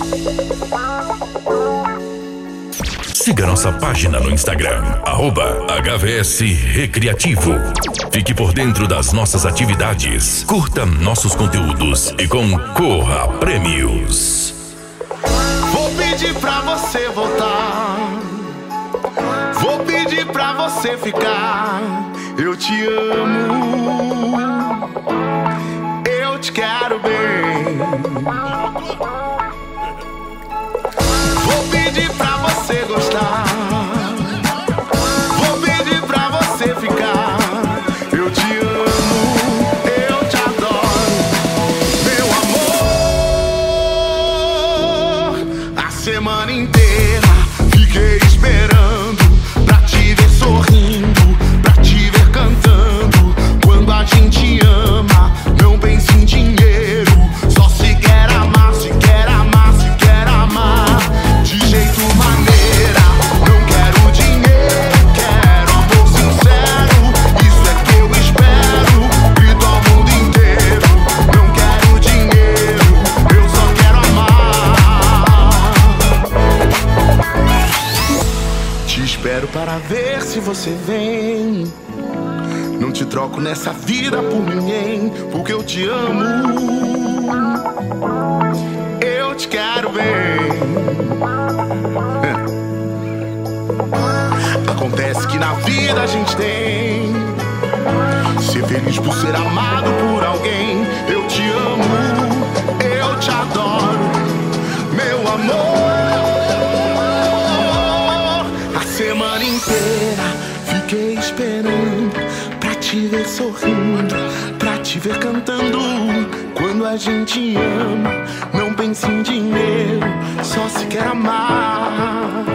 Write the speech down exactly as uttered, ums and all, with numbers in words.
Siga nossa página no Instagram, arroba H V S Recreativo. Fique por dentro das nossas atividades, curta nossos conteúdos e concorra a prêmios. Vou pedir pra você voltar, vou pedir pra você ficar. Eu te amo, eu te quero bem. Vou pedir pra você gostar, vou pedir pra você ficar. Eu te amo, eu te adoro, meu amor. A semana inteira fiquei esperando pra te ver sorrindo, pra te ver cantando. Quando a gente ama, não pensa em dinheiro, só se quer amar, se quer amar, se quer amar. De jeito maneira, não quero dinheiro, quero amor sincero. Isso é que eu espero, grito ao mundo inteiro. Não quero dinheiro, eu só quero amar. Te espero para ver se você vem. Não te troco nessa vida por ninguém, porque eu te amo, eu te quero bem. Acontece que na vida a gente tem ser feliz por ser amado por alguém. Eu te amo, eu te adoro, meu amor. A semana inteira fiquei esperando pra te ver sorrindo, pra te ver cantando. Quando a gente ama, não pensa em dinheiro, só se quer amar.